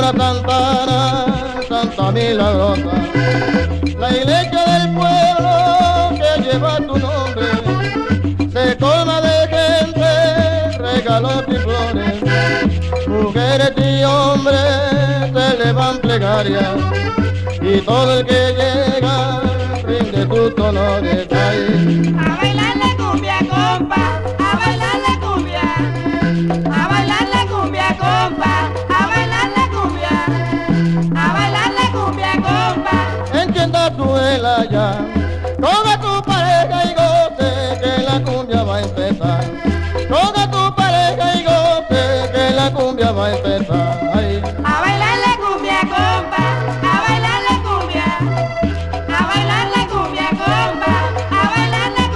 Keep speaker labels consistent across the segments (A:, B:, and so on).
A: la Santana, Santa Milagrosa, la iglesia del pueblo que lleva tu nombre, se colma de gente, regalos y flores, mujeres y hombres se elevan plegarias, y todo el que llega rinde sus honores. Ay.
B: A bailar la cumbia, compa, a bailar la cumbia, a bailar la cumbia, compa, a bailar la cumbia, a bailar la cumbia, compa.
A: Encienda tu vela ya, toca tu pareja y goce que la cumbia va a empezar. Toca tu pareja y goce que la cumbia va a empezar. Ay.
B: A bailar la cumbia, compa, a bailar la cumbia, a bailar la cumbia, compa, a bailar la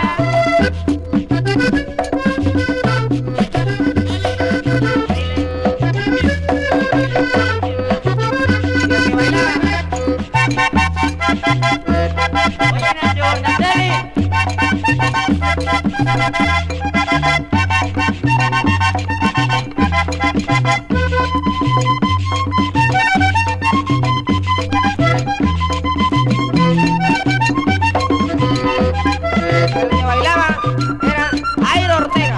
B: El que bailaba era Airo Ortega.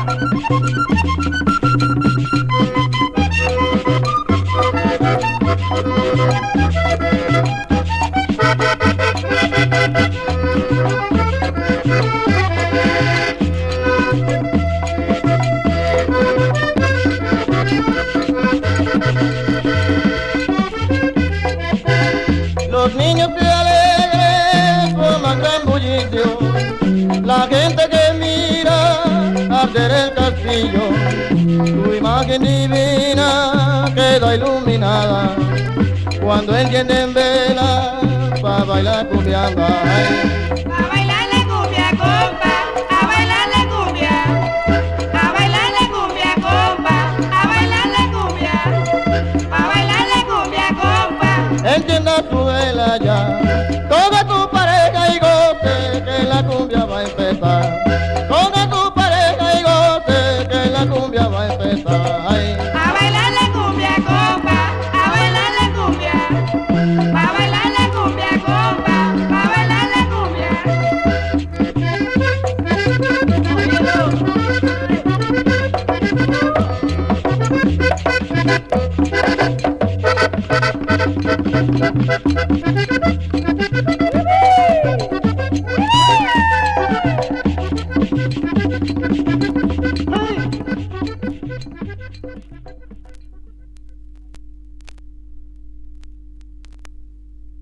A: Los niños que alegres forman gran bullicio, la gente que mira arder el castillo, tu imagen divina queda iluminada cuando encienden velas para bailar cumbiamba. Ay.
B: A bailar la cumbia, compa, a bailar la cumbia, a bailar la cumbia, compa, a bailar la cumbia, a bailar la cumbia, compa.
A: Encienda tu vela ya,